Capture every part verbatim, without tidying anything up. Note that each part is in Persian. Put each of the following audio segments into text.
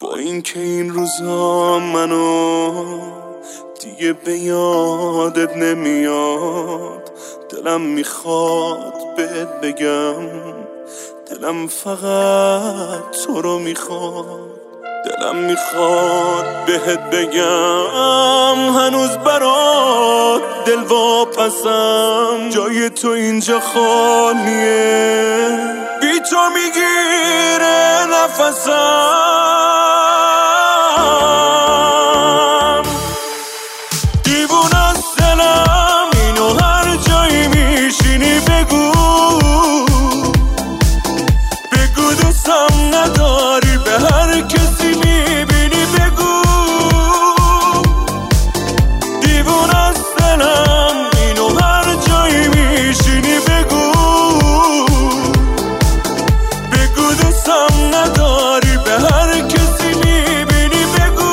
با اینکه این روزا منو دیگه به یادت نمیاد، دلم میخواد بهت بگم، دلم فقط تو رو میخواد. دلم میخواد بهت بگم هنوز برات دل واپسم، جای تو اینجا خالیه، بی تو میگیره نفسم. دیوونه است دلم اینو هر جایی میشینی بگو، بگو دوستم نداری به هر کسی میبینی بگو. دیوونه است دلم اینو هر جایی میشینی بگو، بگو دوستم نداری به هر کسی میبینی بگو.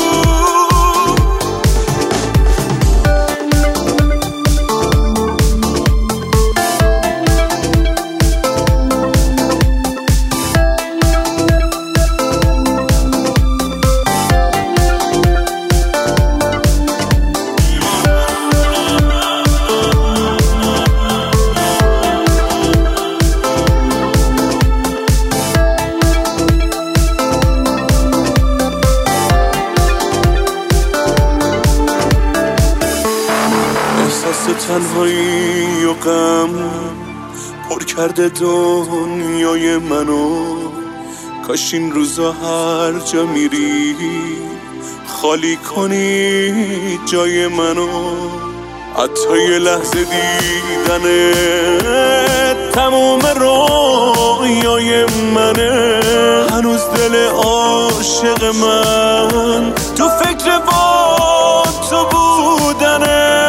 احساس تنهایی و غم پر کرده دنیای منو، کاش این روزا هر جا میری خالی کنی جای منو. حتی یه لحظه دیدنه تموم رویای منه، هنوز دل عاشق من تو فکر با تو بودنه.